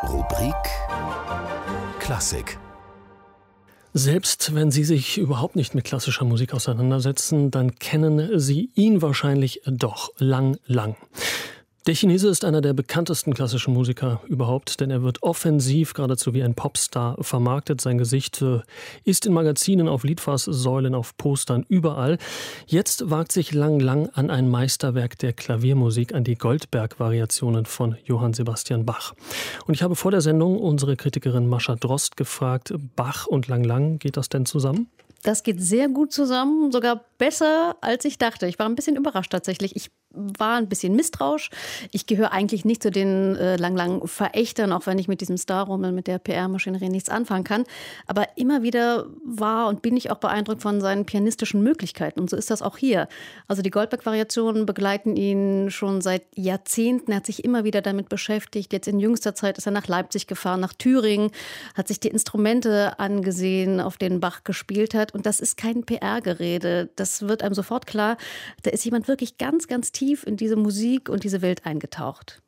Rubrik Klassik. Selbst wenn Sie sich überhaupt nicht mit klassischer Musik auseinandersetzen, dann kennen Sie ihn wahrscheinlich doch. Lang Lang. Der Chinese ist einer der bekanntesten klassischen Musiker überhaupt, denn er wird offensiv, geradezu wie ein Popstar, vermarktet. Sein Gesicht ist in Magazinen, auf Litfaßsäulen, auf Postern, überall. Jetzt wagt sich Lang Lang an ein Meisterwerk der Klaviermusik, an die Goldberg-Variationen von Johann Sebastian Bach. Und ich habe vor der Sendung unsere Kritikerin Mascha Drost gefragt, Bach und Lang Lang, geht das denn zusammen? Das geht sehr gut zusammen, sogar besser, als ich dachte. Ich war ein bisschen überrascht tatsächlich. Ich war ein bisschen misstrauisch. Ich gehöre eigentlich nicht zu den Lang-Lang-Verächtern, auch wenn ich mit diesem Star-Rummel, mit der PR-Maschinerie nichts anfangen kann. Aber immer wieder war und bin ich auch beeindruckt von seinen pianistischen Möglichkeiten. Und so ist das auch hier. Also die Goldberg-Variationen begleiten ihn schon seit Jahrzehnten. Er hat sich immer wieder damit beschäftigt. Jetzt in jüngster Zeit ist er nach Leipzig gefahren, nach Thüringen, hat sich die Instrumente angesehen, auf denen Bach gespielt hat. Und das ist kein PR-Gerede. Das wird einem sofort klar. Da ist jemand wirklich ganz, ganz tief in diese Musik und diese Welt eingetaucht.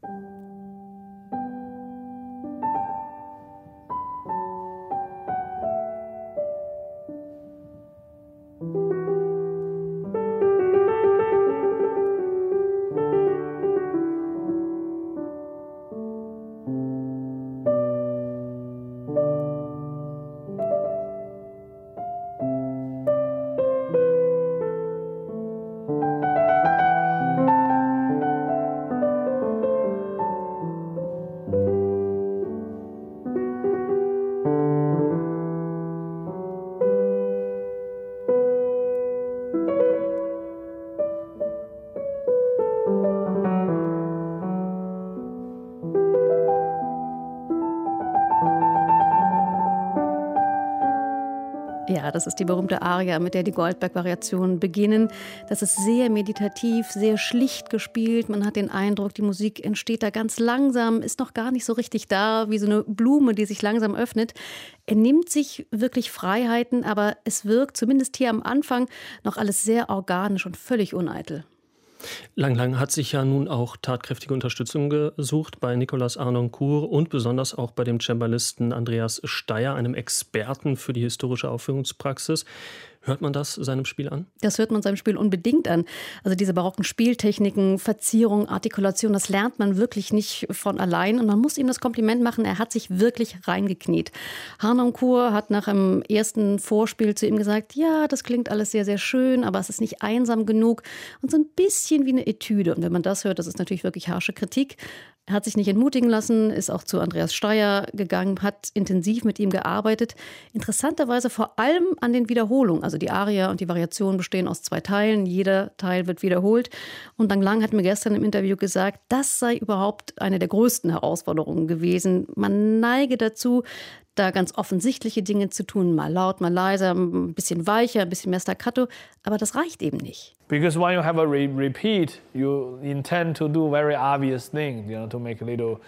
Ja, das ist die berühmte Aria, mit der die Goldberg-Variationen beginnen. Das ist sehr meditativ, sehr schlicht gespielt. Man hat den Eindruck, die Musik entsteht da ganz langsam, ist noch gar nicht so richtig da, wie so eine Blume, die sich langsam öffnet. Er nimmt sich wirklich Freiheiten, aber es wirkt zumindest hier am Anfang noch alles sehr organisch und völlig uneitel. Lang Lang hat sich ja nun auch tatkräftige Unterstützung gesucht bei Nicolas Harnoncourt und besonders auch bei dem Cembalisten Andreas Steyer, einem Experten für die historische Aufführungspraxis. Hört man das seinem Spiel an? Das hört man seinem Spiel unbedingt an. Also diese barocken Spieltechniken, Verzierung, Artikulation, das lernt man wirklich nicht von allein. Und man muss ihm das Kompliment machen, er hat sich wirklich reingekniet. Harnoncourt hat nach dem ersten Vorspiel zu ihm gesagt, ja, das klingt alles sehr, sehr schön, aber es ist nicht einsam genug und so ein bisschen wie eine Etüde. Und wenn man das hört, das ist natürlich wirklich harsche Kritik. Er hat sich nicht entmutigen lassen, ist auch zu Andreas Steyer gegangen, hat intensiv mit ihm gearbeitet. Interessanterweise vor allem an den Wiederholungen. Also die Aria und die Variationen bestehen aus 2 Teilen. Jeder Teil wird wiederholt. Und Lang Lang hat mir gestern im Interview gesagt, das sei überhaupt eine der größten Herausforderungen gewesen. Man neige dazu, da ganz offensichtliche Dinge zu tun, mal laut, mal leiser, ein bisschen weicher, ein bisschen mehr Staccato, aber das reicht eben nicht. Because when you have a repeat, you intend to do very obvious things, to make a little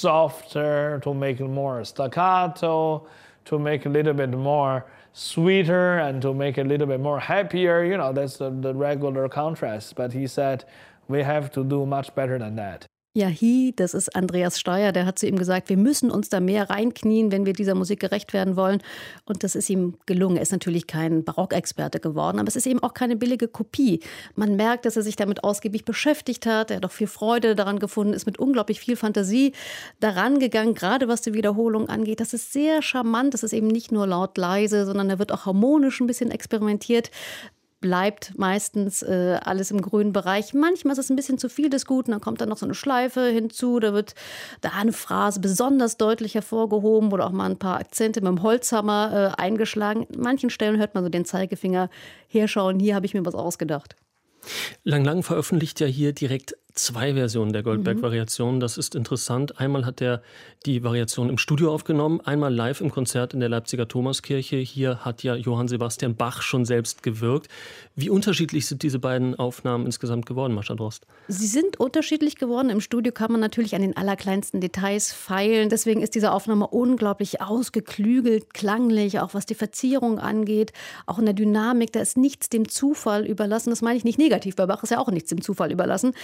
softer, to make it more staccato, to make a little bit more sweeter and to make it a little bit more happier, that's the regular contrast. But he said, we have to do much better than that. Ja, das ist Andreas Steyer, der hat zu ihm gesagt, wir müssen uns da mehr reinknien, wenn wir dieser Musik gerecht werden wollen. Und das ist ihm gelungen. Er ist natürlich kein Barockexperte geworden, aber es ist eben auch keine billige Kopie. Man merkt, dass er sich damit ausgiebig beschäftigt hat, er hat auch viel Freude daran gefunden, ist mit unglaublich viel Fantasie daran gegangen, gerade was die Wiederholung angeht. Das ist sehr charmant, das ist eben nicht nur laut leise, sondern da wird auch harmonisch ein bisschen experimentiert. Bleibt meistens alles im grünen Bereich. Manchmal ist es ein bisschen zu viel des Guten, dann kommt dann noch so eine Schleife hinzu, da wird da eine Phrase besonders deutlich hervorgehoben oder auch mal ein paar Akzente mit dem Holzhammer eingeschlagen. An manchen Stellen hört man so den Zeigefinger herschauen, hier habe ich mir was ausgedacht. Lang Lang veröffentlicht ja hier direkt 2 Versionen der Goldberg-Variationen. Das ist interessant. Einmal hat er die Variation im Studio aufgenommen, einmal live im Konzert in der Leipziger Thomaskirche. Hier hat ja Johann Sebastian Bach schon selbst gewirkt. Wie unterschiedlich sind diese beiden Aufnahmen insgesamt geworden, Mascha Drost? Sie sind unterschiedlich geworden. Im Studio kann man natürlich an den allerkleinsten Details feilen. Deswegen ist diese Aufnahme unglaublich ausgeklügelt, klanglich, auch was die Verzierung angeht, auch in der Dynamik. Da ist nichts dem Zufall überlassen. Das meine ich nicht negativ. Bei Bach ist ja auch nichts dem Zufall überlassen.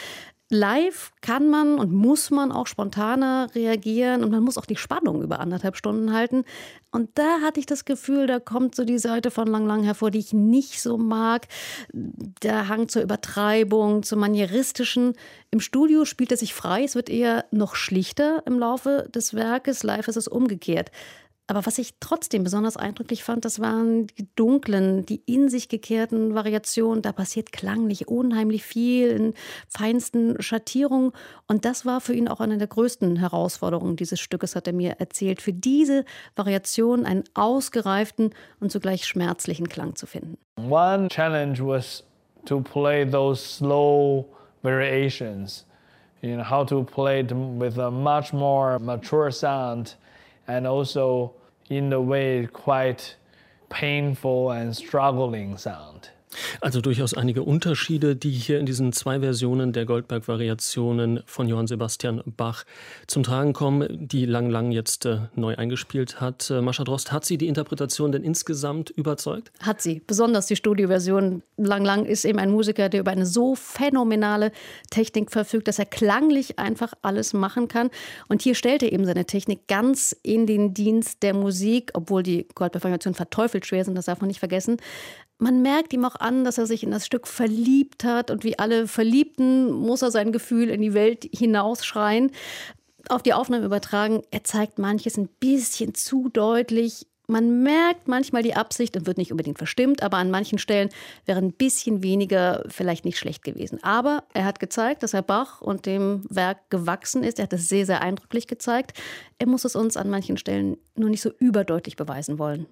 Live kann man und muss man auch spontaner reagieren und man muss auch die Spannung über 1,5 Stunden halten. Und da hatte ich das Gefühl, da kommt so die Seite von Lang Lang hervor, die ich nicht so mag. Der Hang zur Übertreibung, zum Manieristischen. Im Studio spielt er sich frei, es wird eher noch schlichter im Laufe des Werkes. Live ist es umgekehrt. Aber was ich trotzdem besonders eindrücklich fand, das waren die dunklen, die in sich gekehrten Variationen. Da passiert klanglich unheimlich viel in feinsten Schattierungen. Und das war für ihn auch eine der größten Herausforderungen dieses Stückes, hat er mir erzählt. Für diese Variation einen ausgereiften und zugleich schmerzlichen Klang zu finden. One challenge was to play those slow variations. You know, how to play it with a much more mature sound and also in a way quite painful and struggling sound. Also durchaus einige Unterschiede, die hier in diesen 2 Versionen der Goldberg-Variationen von Johann Sebastian Bach zum Tragen kommen, die Lang Lang jetzt neu eingespielt hat. Mascha Drost, hat Sie die Interpretation denn insgesamt überzeugt? Hat sie, besonders die Studioversion. Lang Lang ist eben ein Musiker, der über eine so phänomenale Technik verfügt, dass er klanglich einfach alles machen kann. Und hier stellt er eben seine Technik ganz in den Dienst der Musik, obwohl die Goldberg-Variationen verteufelt schwer sind, das darf man nicht vergessen. Man merkt ihm auch an, dass er sich in das Stück verliebt hat und wie alle Verliebten muss er sein Gefühl in die Welt hinausschreien. Auf die Aufnahme übertragen, er zeigt manches ein bisschen zu deutlich. Man merkt manchmal die Absicht und wird nicht unbedingt verstimmt, aber an manchen Stellen wäre ein bisschen weniger vielleicht nicht schlecht gewesen. Aber er hat gezeigt, dass er Bach und dem Werk gewachsen ist. Er hat es sehr, sehr eindrücklich gezeigt. Er muss es uns an manchen Stellen nur nicht so überdeutlich beweisen wollen.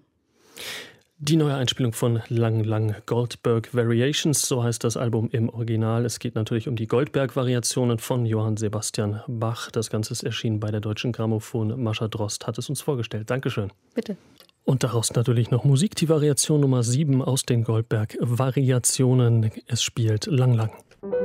Die neue Einspielung von Lang Lang, Goldberg Variations, so heißt das Album im Original. Es geht natürlich um die Goldberg-Variationen von Johann Sebastian Bach. Das Ganze ist erschienen bei der Deutschen Grammophon. Mascha Drost hat es uns vorgestellt. Dankeschön. Bitte. Und daraus natürlich noch Musik, die Variation Nummer 7 aus den Goldberg-Variationen. Es spielt Lang Lang.